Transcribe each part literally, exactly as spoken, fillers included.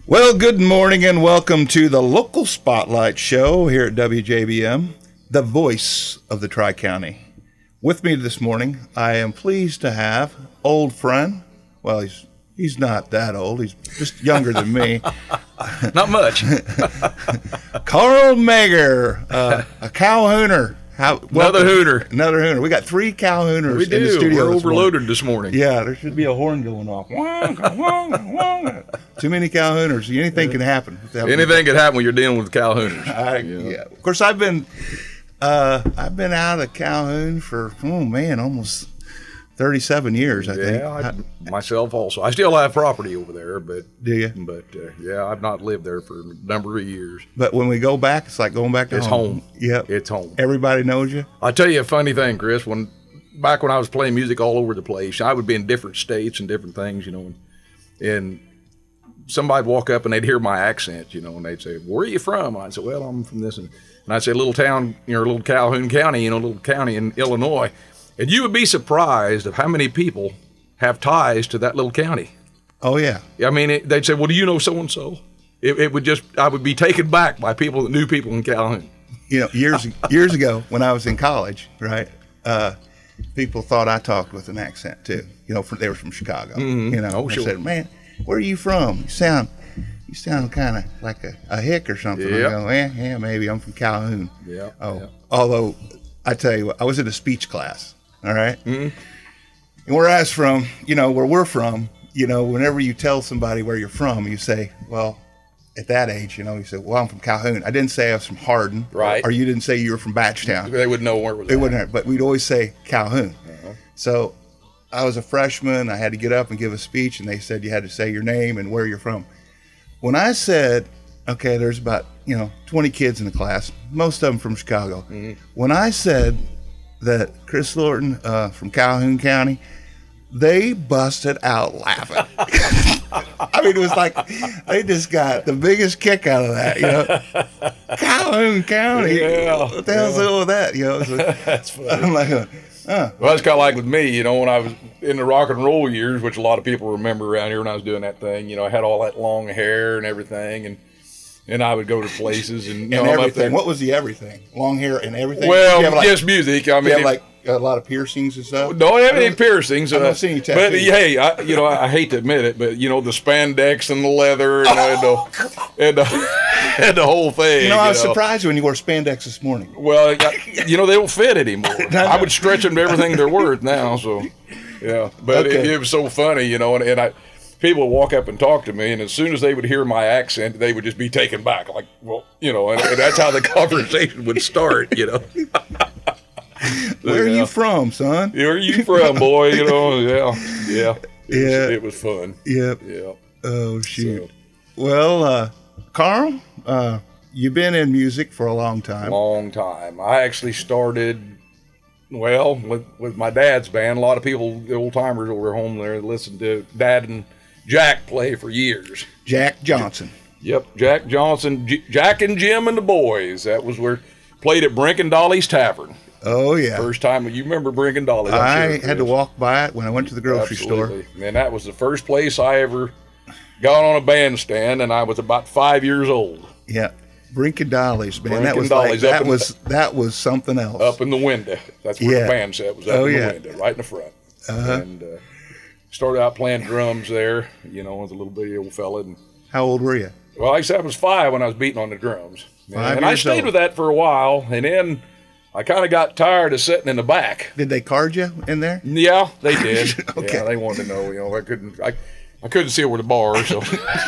Well, good morning and welcome to the Local Spotlight Show here at W J B M, the voice of the Tri-County. With me this morning, I am pleased to have old friend. Well, he's he's not that old. He's just younger than me. Not much. Carl Mager, uh, a Calhooner. How, Another Hooner. Another Hooner. We got three Calhooners We in do. the studio. We're this overloaded morning. this morning. Yeah, there should be a horn going off. Too many Calhooners. Anything can happen. Anything could happen when you're dealing with Calhouners. I, Yeah. yeah. Of course, I've been uh, I've been out of Calhoun for oh man, almost thirty-seven years. I think. Yeah, I, myself also. I still have property over there, but Do you? but uh, yeah, I've not lived there for a number of years. But when we go back, it's like going back to It's home. home. Yep. It's home. Everybody knows you. I'll tell you a funny thing, Chris. When back when I was playing music all over the place, I would be in different states and different things, you know, and, and somebody'd walk up and they'd hear my accent, you know, and they'd say, "Where are you from?" I'd say, "Well, I'm from this," and, and I'd say, "Little town, you know, little Calhoun County, you know, little county in Illinois," and you would be surprised of how many people have ties to that little county. Oh yeah. I mean, it, they'd say, "Well, do you know so and so?" It it would just, I would be taken back by people that knew people in Calhoun. You know, years years ago when I was in college, right? Uh, people thought I talked with an accent too. You know, from, they were from Chicago. Mhm. You know, Oh, they sure. said, "Man, where are you from? You sound, you sound kind of like a, a hick or something." I Yep. go, "Yeah, yeah, maybe I'm from Calhoun." Yeah. Oh, yeah. although I tell you what, I was in a speech class. All right? Mhm. And where I was from, you know, where we're from, you know, whenever you tell somebody where you're from, you say, well, at that age, you know, you say, well, I'm from Calhoun. I didn't say I was from Hardin. Right. Or you didn't say you were from Batchtown. They would know where it was. They at. wouldn't have, but we'd always say Calhoun. Uh-huh. So I was a freshman. I had to get up and give a speech, and they said you had to say your name and where you're from. When I said, okay, there's about, you know, twenty kids in the class, most of them from Chicago. Mm-hmm. When I said that Chris Lorton uh, from Calhoun County, they busted out laughing. I mean, it was like they just got the biggest kick out of that, you know. Calhoun County, Yeah, what the hell's yeah. all that, you know? So That's funny. I'm like, uh, uh, Well, that's kind of like with me, you know, when I was in the rock and roll years, which a lot of people remember around here when I was doing that thing. You know, I had all that long hair and everything, and and I would go to places and, you know, and I'm up there. everything. What was the everything? Long hair and everything? Well, You have, like, just music. I you mean, have it- like a lot of piercings and stuff. don't have I any don't- piercings. I don't uh, see any But tattoos. hey, I, you know, I, I hate to admit it, but you know, the spandex and the leather and, and, the, and, the, and the whole thing. You know, I was know. surprised when you wore spandex this morning. Well, I- you know, they don't fit anymore. I would stretch them to everything they're worth now. So, yeah. But it, Okay. it was so funny, you know, and, and I, people would walk up and talk to me, and as soon as they would hear my accent, they would just be taken back. Like, well, you know, and, and that's how the conversation would start, you know. Where are Yeah. you from, son? Where are you from, boy? You know, yeah, yeah. It Yeah. Was, it was fun. Yep. Yeah. Oh, shoot. So, Well, uh, Carl, uh, you've been in music for a long time. long time. I actually started, well, with, with my dad's band. A lot of people, the old timers over home there, listened to Dad and Jack play for years. Jack Johnson. Yep, Jack Johnson, J- Jack and Jim and the boys. That was where played at Brink and Dolly's Tavern. Oh, yeah. First time you remember Brink and Dolly's. I'm I sure, had to Chris. walk by it when I went to the grocery store. Absolutely. Man, that was the first place I ever got on a bandstand, and I was about five years old. Yeah. Brink and Dolly's, man. Brink that and was like, Dolly's up that in- was that was something else. Up in the window. That's where Yeah. the band set was, up Oh, in yeah. the window, right in the front. Uh-huh. And uh, started out playing drums there, you know, as a little bitty old fella. And, How old were you? well, like I said, I was five when I was beating on the drums. Five and I years stayed old. with that for a while, and then I kind of got tired of sitting in the back. Did they card you in there? Yeah, they did. Okay. Yeah, they wanted to know, you know, I couldn't, I, I couldn't see over the bar, so.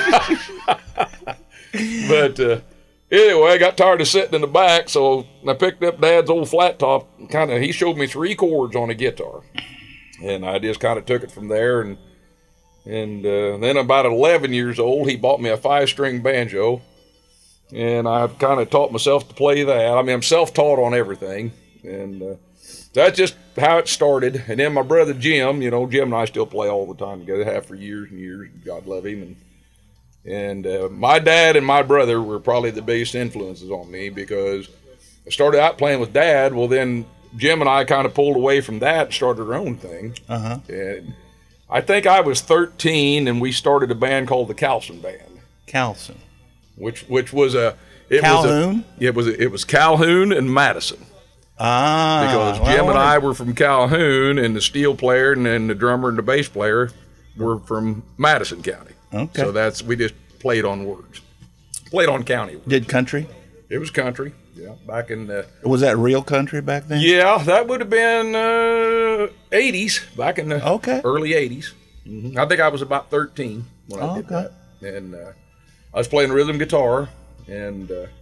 But uh, anyway, I got tired of sitting in the back, so I picked up Dad's old flat top. Kind of, he showed me three chords on a guitar, and I just kind of took it from there. And and uh, then about eleven years old, he bought me a five-string banjo, and I've kind of taught myself to play that. I mean, I'm self-taught on everything, and uh, that's just how it started. And then my brother Jim, you know, Jim and I still play all the time together, have for years and years. God love him. And and uh, my dad and my brother were probably the biggest influences on me, because I started out playing with Dad. Well, then Jim and I kind of pulled away from that and started our own thing. Uh-huh. And I think I was thirteen, and we started a band called the Calson Band. Calhoun. which which was a it Calhoun? was a, it was a, it was Calhoun and Madison. Ah, Because well, Jim and I I were from Calhoun, and the steel player and then the drummer and the bass player were from Madison County. Okay. So that's we just played on words, played on county words. did country. It was country, yeah. Back in the Was that real country back then? yeah, that would have been uh, eighties, back in the Okay. early eighties. Mm-hmm. I think I was about thirteen when I Oh, did okay. that, and uh, I was playing rhythm guitar, and uh,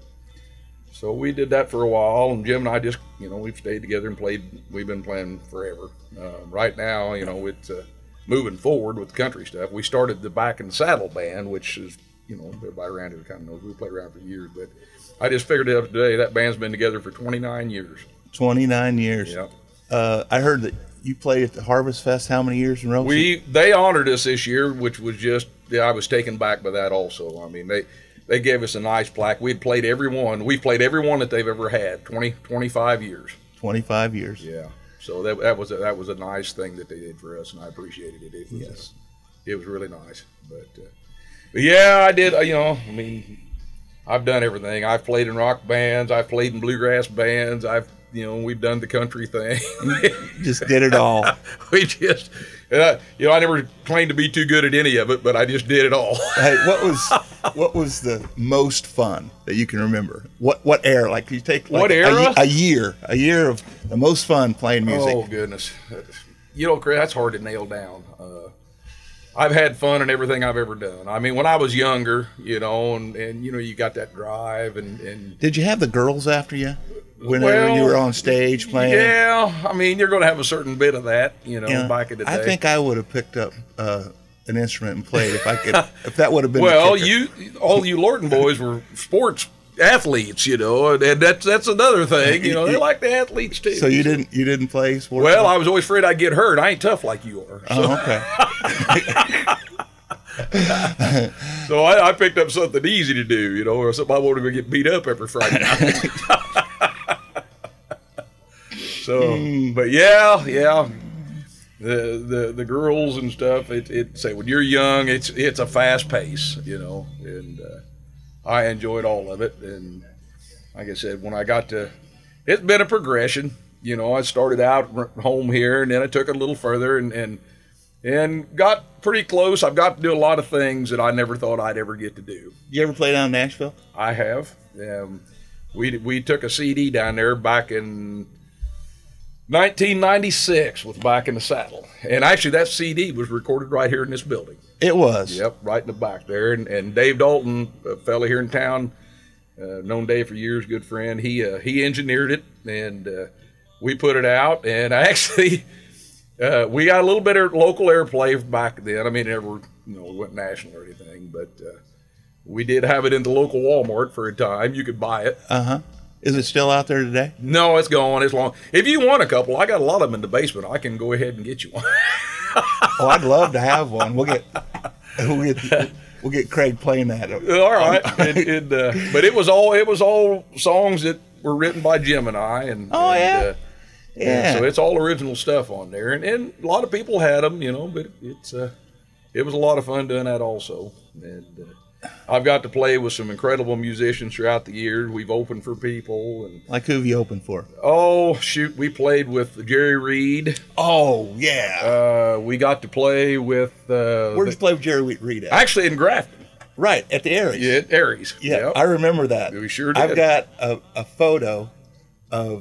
so we did that for a while. And Jim and I just, you know, we've stayed together and played. We've been playing forever. Uh, right now, you know, it's uh, moving forward with the country stuff. We started the Back in the Saddle band, which is, you know, everybody around here kind of knows. We played around for years, but I just figured out today that band's been together for twenty-nine years. twenty-nine years. Yeah. Uh, I heard that you played at the Harvest Fest how many years in a row? We they honored us this year, which was just yeah, I was taken back by that also. I mean they they gave us a nice plaque. We'd played every one. We've played every one that they've ever had. twenty, twenty-five years. twenty-five years. Yeah. So that that was a, that was a nice thing that they did for us, and I appreciated it. It was Yes. uh, it was really nice. But, uh, but yeah, I did. Uh, you know, I mean, I've done everything. I've played in rock bands. I've played in bluegrass bands. I've you know we've done the country thing. Just did it all. we just, uh, you know, I never claimed to be too good at any of it, but I just did it all. Hey, what was what was the most fun that you can remember? What what era? Like you take like What a- era? A, year, a year of the most fun playing music. Oh goodness, you know, Chris, that's hard to nail down. Uh, I've had fun in everything I've ever done. I mean, when I was younger, you know, and, and you know, you got that drive, and, and Did you have the girls after you whenever Well, you were on stage playing? yeah, I mean, you're going to have a certain bit of that, you know, You know, back in the day. I think I would have picked up uh, an instrument and played if I could. If that would have been. Well, the kicker. you, all you Lorton boys were sports athletes, you know, and, and that's that's another thing. You know, they like the athletes too. So you didn't you didn't play sports? Well, I was always afraid I'd get hurt. I ain't tough like you are. So, Oh, okay. so I, I picked up something easy to do, you know, or something I wanted to get beat up every Friday night. So, but yeah, yeah, the the the girls and stuff. It it say when you're young, it's it's a fast pace, you know, and uh, I enjoyed all of it. And like I said, when I got to, it's been a progression. You know, I started out r- home here, and then I took it a little further, and and and got pretty close. I've got to do a lot of things that I never thought I'd ever get to do. You ever play down in Nashville? I have. Um, we we took a C D down there back in nineteen ninety-six with Back in the Saddle, and actually that C D was recorded right here in this building. It was. Yep, right in the back there. And, and Dave Dalton, a fella here in town, uh, known Dave for years, good friend. He uh, he engineered it, and uh, we put it out. And actually, uh, we got a little bit of local airplay back then. I mean, it never you know went national or anything, but uh, we did have it in the local Walmart for a time. You could buy it. Uh huh. Is it still out there today? No, it's gone. It's long. If you want a couple, I got a lot of them in the basement. I can go ahead and get you one. Oh, I'd love to have one. We'll get we'll get we'll get Craig playing that. All right, and, and, uh, but it was all it was all songs that were written by Jim and I, and Oh, and, yeah? uh, Yeah. and so it's all original stuff on there, and, and a lot of people had them, you know, but it's uh, it was a lot of fun doing that also, and uh, I've got to play with some incredible musicians throughout the years. We've opened for people, and Like who have you opened for? oh shoot, we played with Jerry Reed. Oh yeah. Uh, we got to play with uh, Where'd the- you play with Jerry Reed at? actually in Grafton, Right at the Aries. yeah, at Aries. Yeah, Yep. I remember that. We sure I've did. got a, a photo of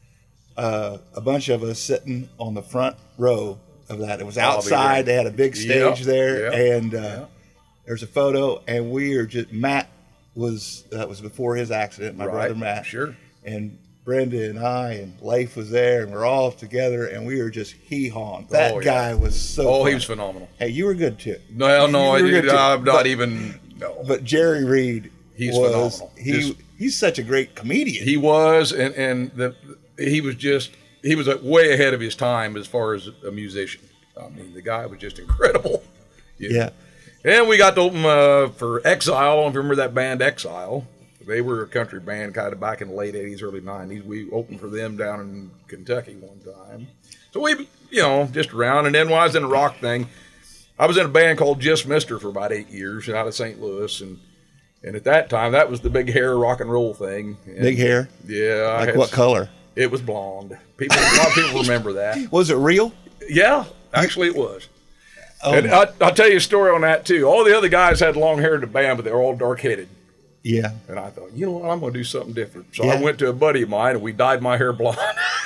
uh, a bunch of us sitting on the front row of that. It was I'll be outside. ready. They had a big stage Yep, there, yep, and uh, yep. there's a photo. And we are just Matt was that was before his accident. My Right, brother Matt, sure. and Brenda and I and Leif was there, and we're all together, and we were just hee hawing. That Oh, yeah. guy was so. Oh, fun. he was phenomenal. Hey, you were good too. No, no, You were I, good too. I'm not But- even. No, But Jerry Reed, He's was, phenomenal. He Just- he's such a great comedian. he was, and and the he was just he was way ahead of his time as far as a musician. I mean, the guy was just incredible. You know. yeah. And we got to open uh, for Exile. I don't know if you remember that band Exile. They were a country band kind of back in the late eighties, early nineties. We opened for them down in Kentucky one time. So we, you know, just around. And then when I was in the rock thing, I was in a band called Just Mister for about eight years out of Saint Louis. And And at that time, that was the big hair rock and roll thing. And Big hair? Yeah. I Like had what some- color? It was blonde. People, a lot of people remember that. Was it real? Yeah, actually it was. Oh, and I, I'll tell you a story on that too. All the other guys had long hair in the band, but they were all dark headed. yeah. And I thought, you know what, I'm going to do something different. So Yeah. I went to a buddy of mine and we dyed my hair blonde.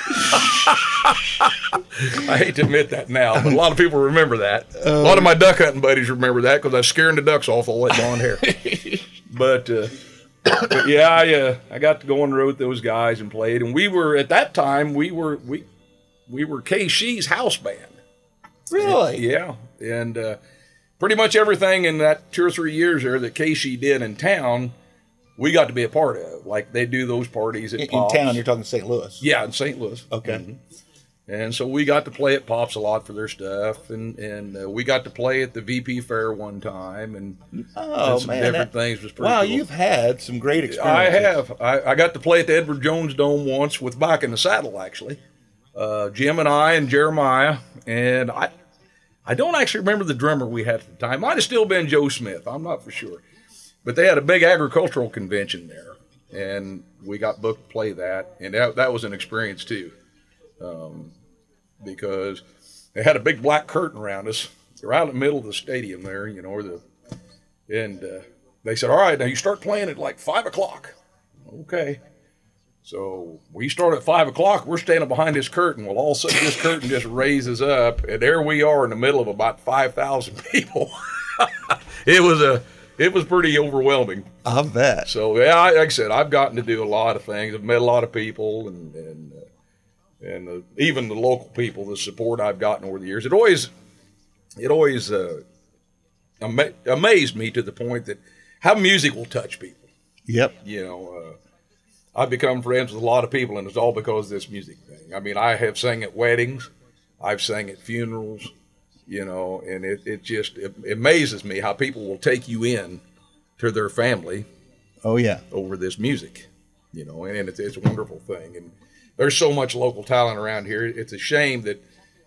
I hate to admit that now, but a lot of people remember that. a lot of my duck hunting buddies remember that because I was scaring the ducks off all that blonde hair. but, uh, but yeah, I uh, I got to go on the road with those guys and played. And we were, at that time, we were we we were K She's house band. Really? Yeah. And uh, pretty much everything in that two or three years there that K She did in town, we got to be a part of. Like they do those parties at In, in Pops. town, you're talking Saint Louis. Yeah, in Saint Louis. Okay. Mhm. And so we got to play at Pops a lot for their stuff, and and uh, we got to play at the V P Fair one time, and, Oh, and some man. different that- things was pretty wow, cool. you've had some great I experiences. have. I, I got to play at the Edward Jones Dome once with Back in the Saddle, actually. Uh, Jim and I and Jeremiah, and I I don't actually remember the drummer we had at the time. Might have still been Joe Smith. I'm not for sure. But they had a big agricultural convention there, and we got booked to play that, and that, that was an experience too. Um, because they had a big black curtain around us. They're out in the middle of the stadium there, you know, or the, and uh, they said, all right, now you start playing at like five o'clock. Okay. So we start at five o'clock. We're standing behind this curtain. Well, all of a sudden this curtain just raises up, and there we are in the middle of about five thousand people. It was a, it was pretty overwhelming. I bet. So yeah, I- like I said, I've gotten to do a lot of things. I've met a lot of people, and and uh, and uh, even the local people, the support I've gotten over the years. It always, it always uh, ama- amazed me to the point that how music will touch people. Yep. You know, uh, I've become friends with a lot of people, and it's all because of this music thing. I mean, I have sang at weddings, I've sang at funerals, you know, and it, it just it amazes me how people will take you in to their family Oh, yeah. over this music, you know, and it's, it's a wonderful thing. And there's so much local talent around here. It's a shame that,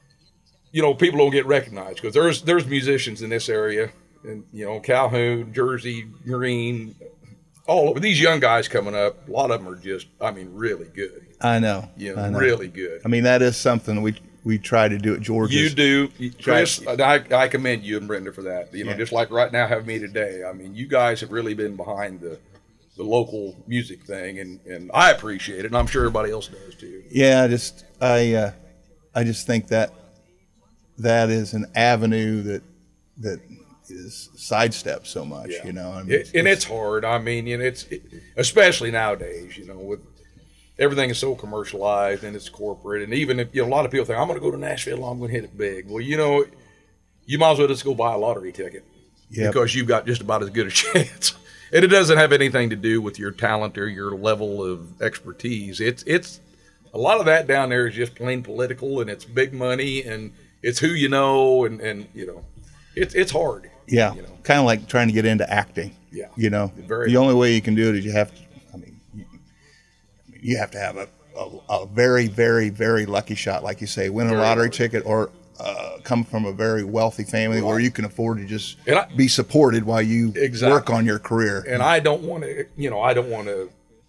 you know, people don't get recognized because there's there's musicians in this area, and you know, Calhoun, Jersey, Green, all over. These young guys coming up, a lot of them are just, I mean, really good. I know. You I know, know. really good. I mean, that is something we we try to do at Georgia. You do, Chris. I, I commend you and Brenda for that. You know, Yeah. just like right now, have me today. I mean, you guys have really been behind the the local music thing, and, and I appreciate it, and I'm sure everybody else does too. Yeah, I just I uh, I just think that that is an avenue that that is sidestepped so much. Yeah. You know, I mean, It, and it's hard. I mean, and it's it, especially nowadays. You know, with everything is so commercialized and it's corporate, and even if you know, a lot of people think I'm going to go to Nashville, I'm going to hit it big. Well, you know, you might as well just go buy a lottery ticket Yep. because you've got just about as good a chance. And it doesn't have anything to do with your talent or your level of expertise. It's it's a lot of that down there is just plain political, and it's big money, and it's who you know, and and you know, it's it's hard. yeah, You know. kind of like trying to get into acting. Yeah. You know, Very the only way you can do it is you have to. I mean, you, I mean, you have to have a, a, a very, very, very lucky shot, like you say, win a Very lottery hard. ticket, or uh, come from a very wealthy family where you can afford to just And I- be supported while you Exactly. work on your career. And I don't want to, you know, I don't want to,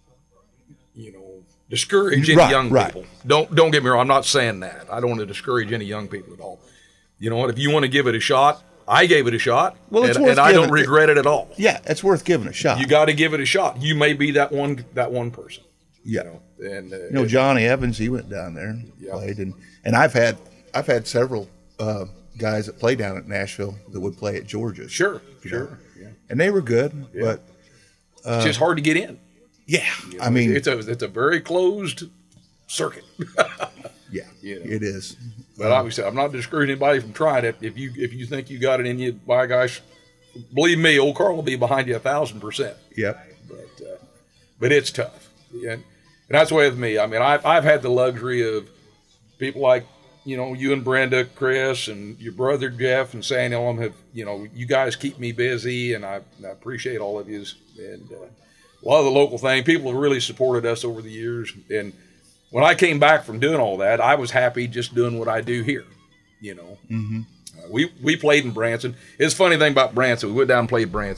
you know, discourage any Right, young right. people. Don't don't get me wrong. I'm not saying that. I don't want to discourage any young people at all. You know what? If you want to give it a shot, I gave it a shot, Well, it's and, worth and I don't giving it. regret it at all. Yeah, it's worth giving a shot. You got to give it a shot. You may be that one that one person. yeah. You know, and uh, You know, it- Johnny Evans, he went down there and Yeah. played, and and I've had I've had several uh, guys that play down at Nashville that would play at Georgia. sure, you sure. know. Yeah. And they were good, but It's just hard to get in. yeah, you I know. mean, it's a it's a very closed circuit. yeah, you know. it is. But obviously, I'm not discouraging anybody from trying it. If you if you think you got it in you, by gosh, believe me, old Carl will be behind you a thousand percent. Yep. But uh, but it's tough, and, and that's the way with me. I mean, I've I've had the luxury of people like you know you and Brenda, Chris, and your brother Jeff and Sandy Elm have you know you guys keep me busy, and I, I appreciate all of you. And uh, a lot of the local thing, people have really supported us over the years, and. When I came back from doing all that, I was happy just doing what I do here, you know. Mm-hmm. Uh, we we played in Branson. It's a funny thing about Branson. We went down and played Branson.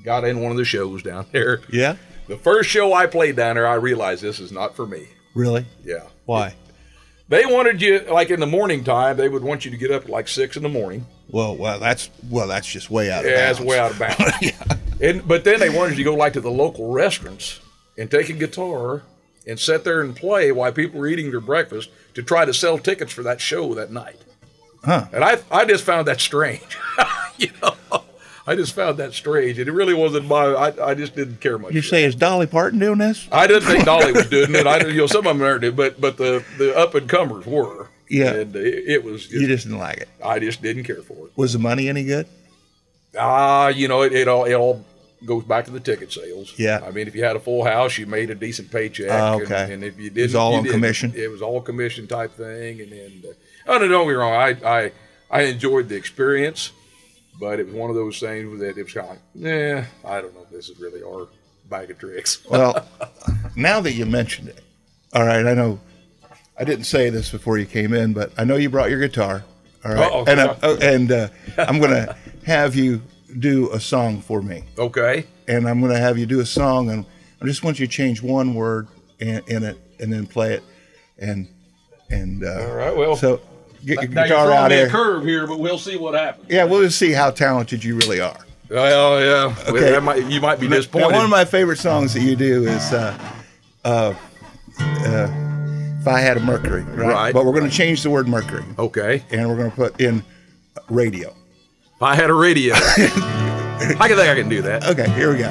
got in one of the shows down there. Yeah. The first show I played down there, I realized this is not for me. Really? Yeah. Why? They wanted you, like in the morning time, they would want you to get up at like six in the morning. Well, well, that's well, that's just way out of Yeah, bounds. that's way out of bounds. yeah. And but then they wanted you to go like to the local restaurants and take a guitar and sit there and play while people were eating their breakfast to try to sell tickets for that show that night. Huh. And I I just found that strange. you know, I just found that strange. And it really wasn't my, I, I just didn't care much. You say, is Dolly Parton doing this? I didn't think Dolly was doing it. I didn't, you know, some of them aren't, but but the, the up and comers were. Yeah. And it, it was. Just, You just didn't like it. I just didn't care for it. Was the money any good? Ah, you know, it, it all it all goes back to the ticket sales. Yeah. I mean, if you had a full house, you made a decent paycheck. Oh, okay. And, and if you didn't, was all you on didn't. commission? It was all commission type thing. And then, uh, oh, no, don't get me wrong. I, I I enjoyed the experience, but it was one of those things that it was kind of like, yeah, I don't know if this is really our bag of tricks. Well, now that you mentioned it, all right, I know I didn't say this before you came in, but I know you brought your guitar. All right. Uh-oh. And, I, oh, and uh, I'm going to have you do a song for me. Okay. And I'm going to have you do a song, and I just want you to change one word in, in it and then play it. And, and uh, All right, well, so get your now you're guitar throwing out me here. a curve here, but we'll see what happens. Yeah, we'll just see how talented you really are. Well, yeah. Okay. That might, you might be Now, disappointed. one of my favorite songs that you do is uh, uh, uh, If I Had a Mercury, right? Right. But we're going to change the word Mercury, Okay. and we're going to put in radio. If I had a radio, I can think I can do that. Okay, here we go.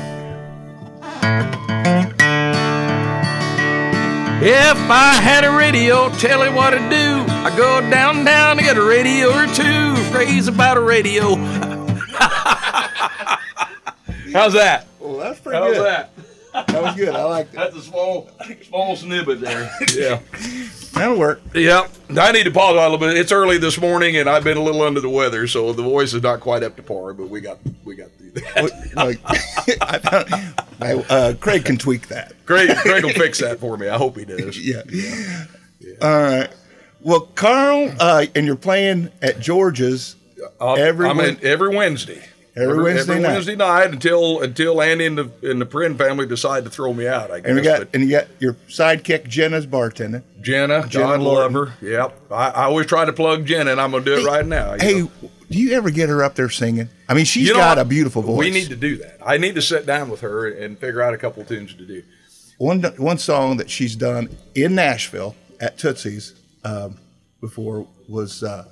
If I had a radio, tell it what to do. I go downtown to get a radio or two. Phrase about a radio. How's that? Well, that's pretty How's good. that? That was good. I liked it. That's a small, small snippet there. Yeah. That'll work. Yeah. I need to pause a little bit. It's early this morning, and I've been a little under the weather, so the voice is not quite up to par. But we got, we got through that. Like, I found, I, uh, Craig can tweak that. Craig, Craig will fix that for me. I hope he does. Yeah. All right. Well, Carl, uh, and you're playing at George's Uh, every I'm in, Wed- every Wednesday. Every Wednesday every night. Wednesday night until until Andy and the and the Prin family decide to throw me out. I guess. and we got But and you got your sidekick Jenna's bartending. Jenna, Jenna God love Lorton. her. Yep. I, I always try to plug Jenna, and I'm gonna do it right now. you Hey, know. do you ever get her up there singing? I mean, she's You know got what? a beautiful voice. We need to do that. I need to sit down with her and figure out a couple of tunes to do. one one song that she's done in Nashville at Tootsie's um, before was uh,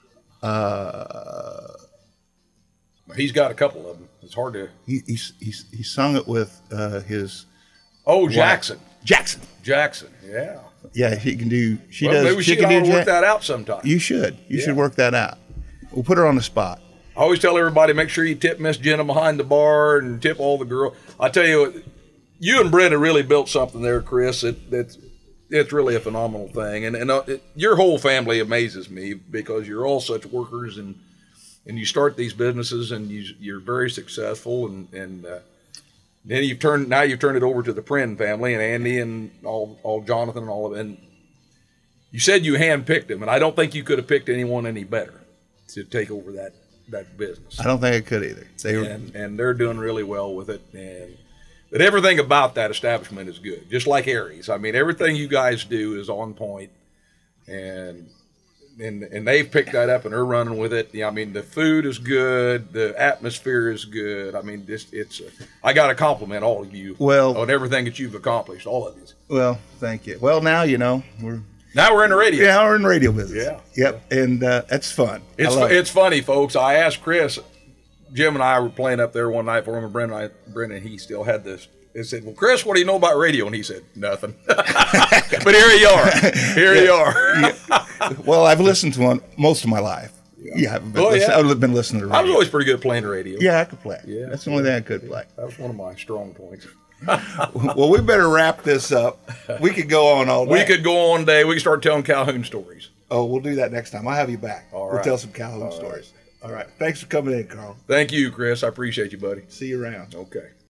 uh, He's got a couple of them. It's hard to. he, he he he sung it with uh, his Oh, Jackson. Jackson. Jackson. Yeah. Yeah, she can do. She Well, does. maybe she she can can do work Jack- that out sometime. You should. You should Yeah. work that out. We'll put her on the spot. I always tell everybody, make sure you tip Miss Jenna behind the bar and tip all the girls. I tell you what, you and Brenda really built something there, Chris. It, it's it's really a phenomenal thing, and and uh, it, your whole family amazes me because you're all such workers, and and you start these businesses, and you you're very successful, and and uh, then you've turned now you've turned it over to the Prin family and Andy and all all Jonathan and all of it. And you said you handpicked them, and I don't think you could have picked anyone any better to take over that that business. I don't think I could either. They were, And and they're doing really well with it, and but everything about that establishment is good, just like Aries. I mean, everything you guys do is on point, and and and they've picked that up and they're running with it. Yeah, I mean, the food is good, the atmosphere is good. I mean, just it's. A, I got to compliment all of you Well- on everything that you've accomplished, all of you. well, thank you. Well, now you know we're Now we're in the radio. yeah we're in radio business. Yeah. Yep, and uh, that's fun. I It's love it. it's funny, folks. I asked Chris. Jim and I were playing up there one night for him, and Brendan, and I, Brendan, he still had this. He said, "Well, Chris, what do you know about radio?" And he said, "Nothing." But here you are. Here you are. Well, I've listened to one most of my life. Yeah, I've been, Oh, listen- yeah. I've been listening to radio. I was always pretty good at playing the radio. yeah, I could play. Yeah. That's the only thing I could play. That was one of my strong points. Well, we better wrap this up. We could go on all day. We could go on day. We could start telling Calhoun stories. Oh, we'll do that next time. I'll have you back. All We'll right. tell some Calhoun stories. All right. Thanks for coming in, Carl. Thank you, Chris. I appreciate you, buddy. See you around. Okay.